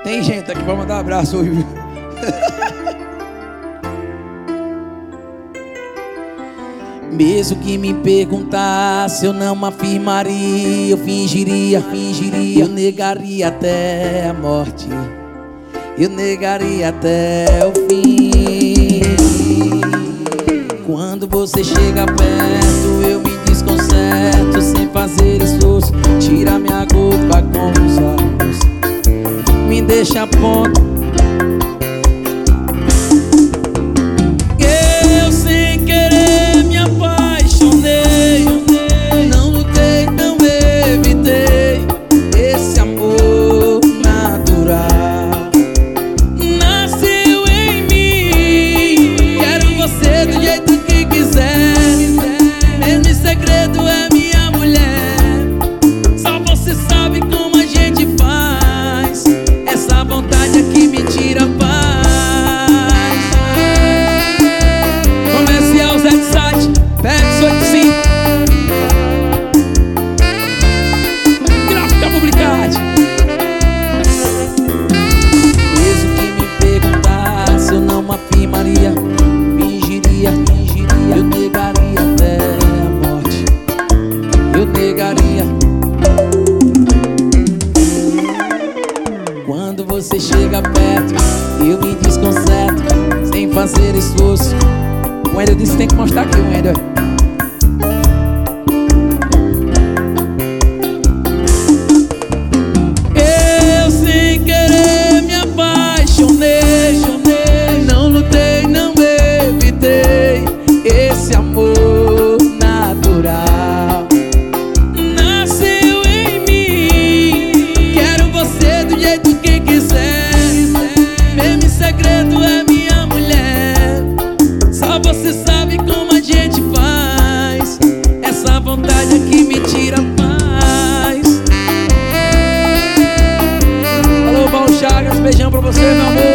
Tem gente aqui pra mandar um abraço hoje, viu? Mesmo que me perguntasse, eu não afirmaria. Eu fingiria, eu negaria até a morte. Eu negaria até o fim. Quando você chega perto, eu me desconcerto sem fazer esforço. Tira minha culpa com os olhos, me deixa a ponto. Eu sem querer me apaixonei. Não lutei, não evitei esse amor natural. Nasceu em mim. Quero você do jeito que quiser. Mesmo em segredo é minha mulher. Só você sabe como a gente faz. Essa vontade aqui me tira a paz. Comercial Zé de Site, Pets 85. Gráfica Publicade. Mesmo que me perguntasse, eu não afirmaria. Fingiria, eu negaria até a morte. Eu negaria. Quando você chega perto, eu me desconcerto sem fazer esforço. O Wendel disse que tem que mostrar aqui, o Wendel. Eu sem querer me apaixonei. Não lutei, não evitei esse amor natural. Nasceu em mim. Quero você do jeito que quiser. Mesmo em segredo é minha mulher. Só você sabe como a gente faz. Essa vontade aqui me tira a paz. Alô, Paulo Chagas, beijão pra você, meu amor.